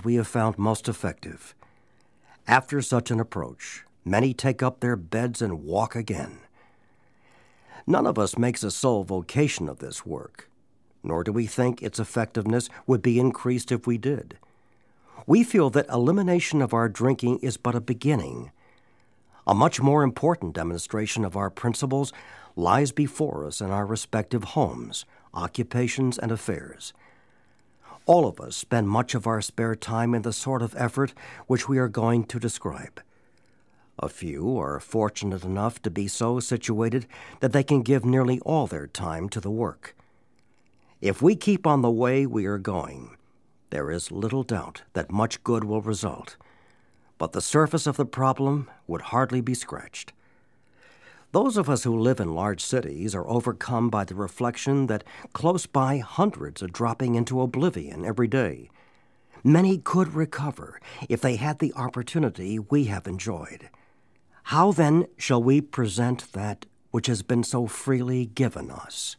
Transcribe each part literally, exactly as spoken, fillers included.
we have found most effective. After such an approach, many take up their beds and walk again. None of us makes a sole vocation of this work, nor do we think its effectiveness would be increased if we did. We feel that elimination of our drinking is but a beginning. A much more important demonstration of our principles lies before us in our respective homes, occupations, and affairs. All of us spend much of our spare time in the sort of effort which we are going to describe. A few are fortunate enough to be so situated that they can give nearly all their time to the work. If we keep on the way we are going, there is little doubt that much good will result, but the surface of the problem would hardly be scratched. Those of us who live in large cities are overcome by the reflection that close by hundreds are dropping into oblivion every day. Many could recover if they had the opportunity we have enjoyed. How then shall we present that which has been so freely given us?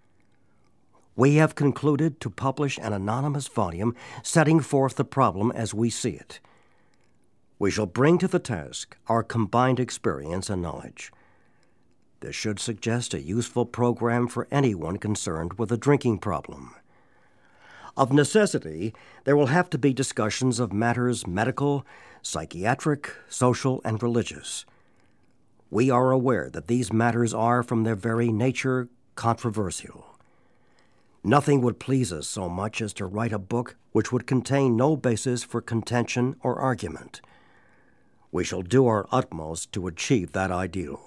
We have concluded to publish an anonymous volume setting forth the problem as we see it. We shall bring to the task our combined experience and knowledge. This should suggest a useful program for anyone concerned with a drinking problem. Of necessity, there will have to be discussions of matters medical, psychiatric, social, and religious. We are aware that these matters are, from their very nature, controversial. Nothing would please us so much as to write a book which would contain no basis for contention or argument. We shall do our utmost to achieve that ideal.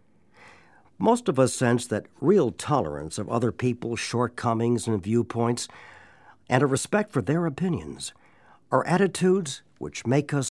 Most of us sense that real tolerance of other people's shortcomings and viewpoints and a respect for their opinions are attitudes which make us